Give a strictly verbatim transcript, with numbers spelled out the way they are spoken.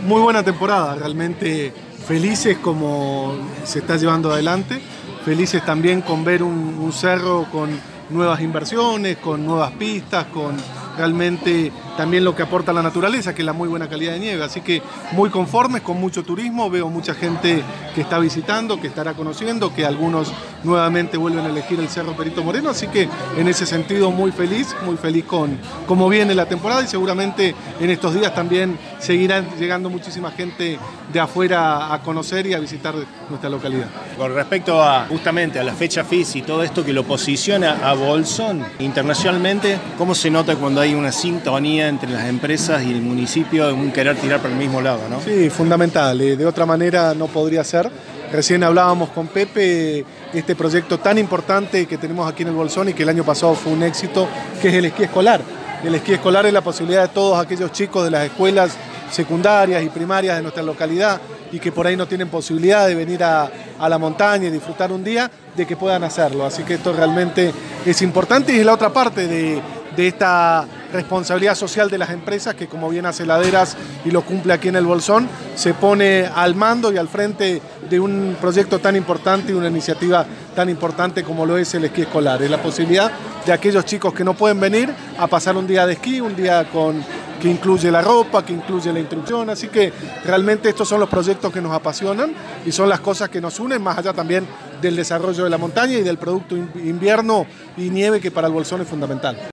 Muy buena temporada, realmente felices como se está llevando adelante, felices también con ver un, un cerro con nuevas inversiones, con nuevas pistas, con realmente también lo que aporta la naturaleza, que es la muy buena calidad de nieve. Así que muy conformes, con mucho turismo, veo mucha gente que está visitando, que estará conociendo, que algunos nuevamente vuelven a elegir el Cerro Perito Moreno, así que en ese sentido muy feliz, muy feliz con cómo viene la temporada, y seguramente en estos días también seguirán llegando muchísima gente de afuera a conocer y a visitar nuestra localidad. Con respecto a justamente a la fecha F I S y todo esto que lo posiciona a Bolsón internacionalmente, ¿cómo se nota cuando hay una sintonía entre las empresas y el municipio en un querer tirar para el mismo lado, ¿no? Sí, fundamental, de otra manera no podría ser. Recién hablábamos con Pepe este proyecto tan importante que tenemos aquí en el Bolsón y que el año pasado fue un éxito, que es el esquí escolar. El esquí escolar es la posibilidad de todos aquellos chicos de las escuelas secundarias y primarias de nuestra localidad y que por ahí no tienen posibilidad de venir a, a la montaña y disfrutar un día, de que puedan hacerlo. Así que esto realmente es importante y es la otra parte de, de esta responsabilidad social de las empresas que, como bien hace Laderas y lo cumple aquí en el Bolsón, se pone al mando y al frente de un proyecto tan importante y una iniciativa tan importante como lo es el esquí escolar. Es la posibilidad de aquellos chicos que no pueden venir a pasar un día de esquí, un día con, que incluye la ropa, que incluye la instrucción. Así que realmente estos son los proyectos que nos apasionan y son las cosas que nos unen, más allá también del desarrollo de la montaña y del producto invierno y nieve, que para el Bolsón es fundamental.